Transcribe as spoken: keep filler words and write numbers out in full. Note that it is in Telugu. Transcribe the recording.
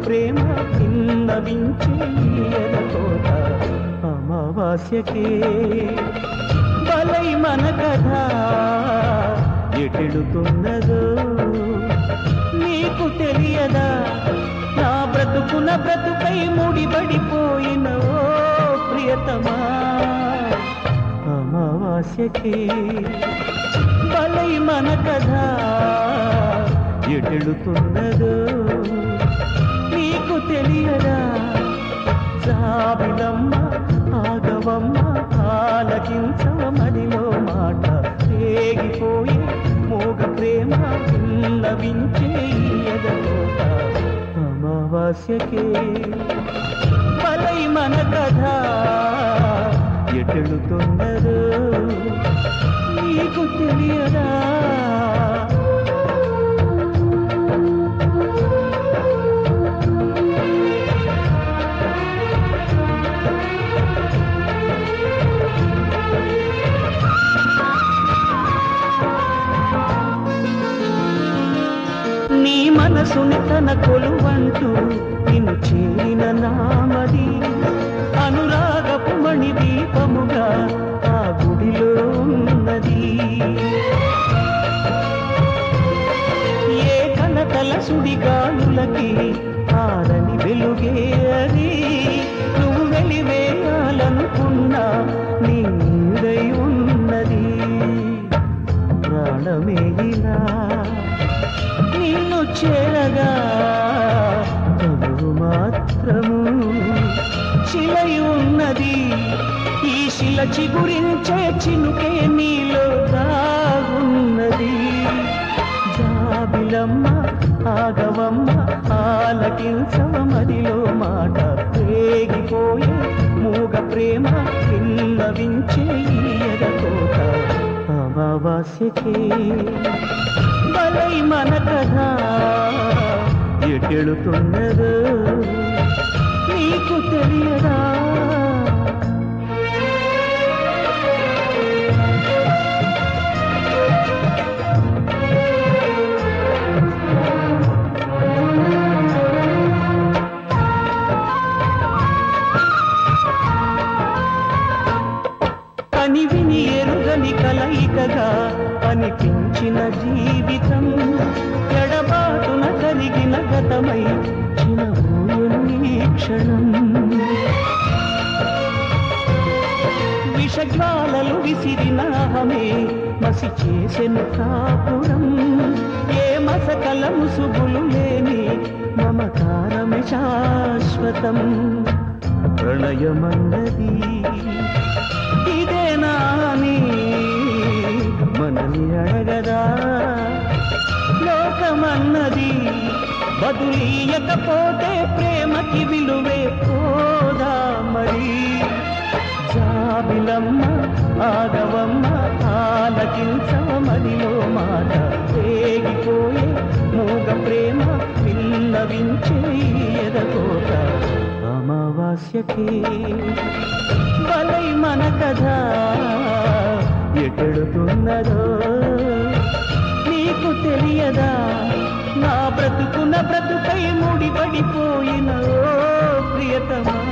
ప్రేమ విన్నవించే ఎదకోట అమావాస్యకే బలై మన కథ ఎటెడుతున్నదో నీకు తెలియదా నా బ్రతుకున బ్రతుకై ముడిపడిపోయిన ఓ ప్రియతమా అమావాస్యకే బలై మన కథ ఎటెడుతున్నదో నీకు తెలియదా జాబిలమ్మ ఆగవమ్మ ఆలకించవ మదిలో మాట రేగిపోయి మోగ ప్రేమ విన్నవించే ఎదకోట అమావాస్యకే బలై మన కథ ఎటెడుతున్నదో నీకు తెలియదా నీ మనసుని తన కొలువంటూ నిన్ను చేరిన నామది అనురాగపు మణి దీపముగా ఆ గుడిలో ఉన్నది ఏ కలకల సుడిగాలులకి ఆరని వెలుగే అది నువ్వు వెలివేయాలనుకున్నా నీ నీడై ఉన్నది ప్రాణమే ఇలా నిన్ను చేరగా తను మాత్రము శిలై ఉన్నది ఈ శిల చిగురించే చినుకే నీలో దాగున్నది జాబిలమ్మ ఆగవమ్మ ఆలకించవ మదిలో మాట రేగిపోయే మూగ ప్రేమ విన్నవించే ఎదకోట అమావాస్యకే బలై మన కథ ఎటెడుతున్నదో నీకు తెలియదా కని విని ఎరుగని కలయికగా అనిపించిన జీవితం ఎడబాటున కలిగిన గతమై చిన్నబోయని క్షణం విషజ్వాలలు విసిరిన అహమే మసి చేసెను కాపురం ఏ మసకల ముసుగులు లేని మమకారమే శాశ్వతం ప్రణయమన్నది ఇదేనా అని మనని అడగదా లోకమన్నది బదులీయకపోతే ప్రేమకి విలువే పోదా మరి జాబిలమ్మ ఆగవమ్మ ఆలకించవ మదిలో మాట రేగిపోయే మూగ ప్రేమ విన్నవించే ఎదకోట అమావాస్యకే బలై మన కథ ఎటెడుతున్నదో నీకు తెలియదా నా బ్రతుకున బ్రతుకై ముడిపడిపోయిన ఓ ప్రియతమా